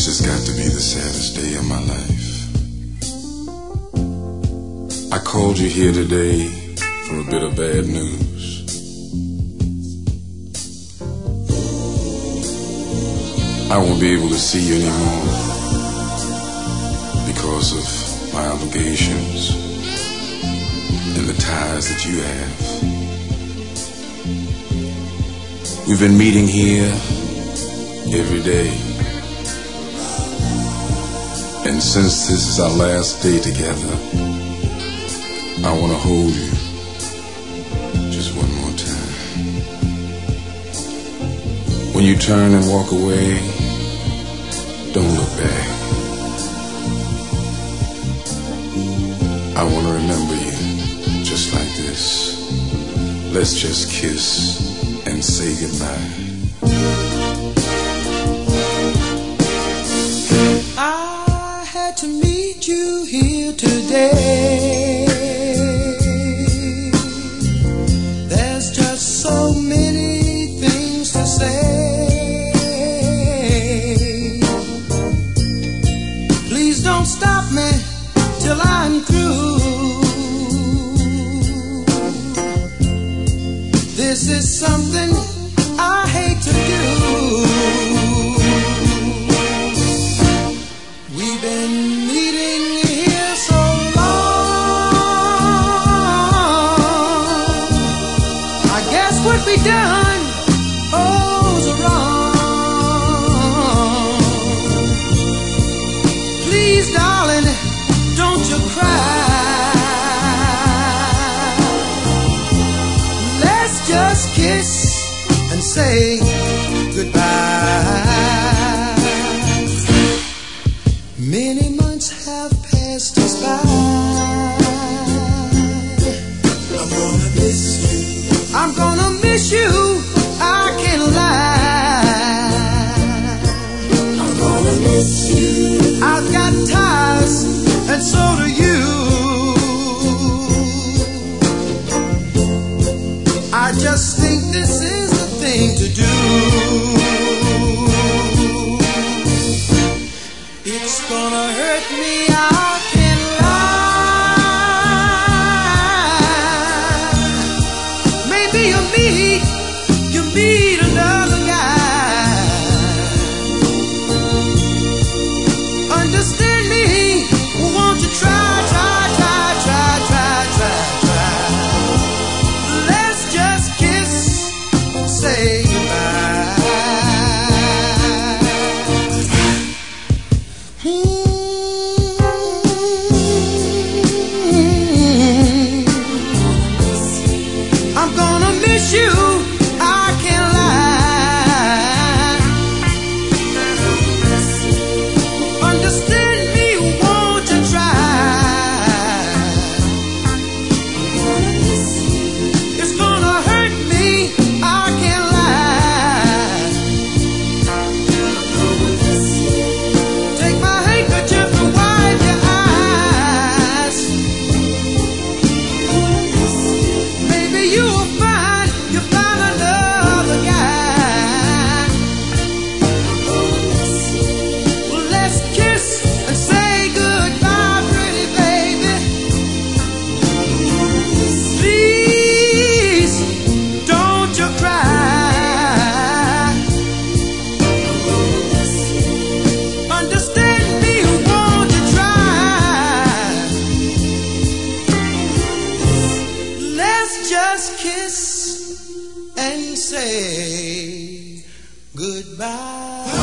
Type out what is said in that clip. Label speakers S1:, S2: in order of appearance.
S1: This has got to be the saddest day of my life. I called you here today for a bit of bad news. I won't be able to see you anymore because of my obligations and the ties that you have. We've been meeting here every day. And since this is our last day together, I want to hold you just one more time. When you turn and walk away, don't look back. I want to remember you just like this. Let's just kiss and say goodbye.
S2: I had to meet you here today. There's just so many things to say. Please don't stop me till I'm through. This is something I hate to do. We've been meeting here so long. I guess what we done was wrong. Please, darling, don't you cry. Let's just kiss and say goodbye. Many months have passed us by. I'm gonna miss you. I'm gonna miss you. I can't lie. I'm gonna miss you. I've got ties, and so do you. I just think this is the thing to do. It's gonna hurt me, I can't lie. Maybe you meet another guy. Understand me, won't you try. Let's just kiss, say goodbye. I'm gonna miss you, I can't lie. Understand me, won't you try. It's gonna hurt me, I can't lie. Take my handkerchief and wipe your eyes. Maybe you'll find another guy. Well, let's kiss and say goodbye, pretty baby. Please, don't you cry. Understand me, won't you try. Let's just kiss and say goodbye.